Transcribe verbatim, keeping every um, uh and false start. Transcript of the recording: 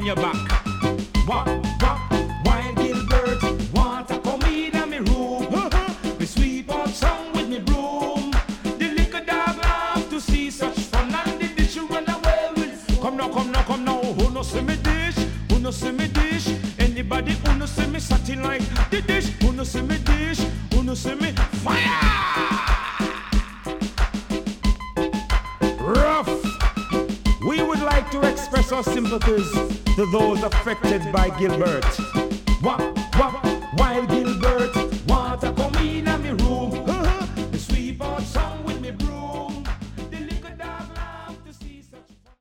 your back. Wah, wah, while Gilbert want to come in a me room. Me sweep out song with me broom. The liquor dog laugh to see such fun, and the dish you run away with. Come now, come now, come now. Who no see me dish? Who no see me dish? Anybody who no see me satin like the dish? Who no see me dish? Who no see me fire? Rough. We would like to express our sympathies to those affected by Gilbert. Wah, wah, while Gilbert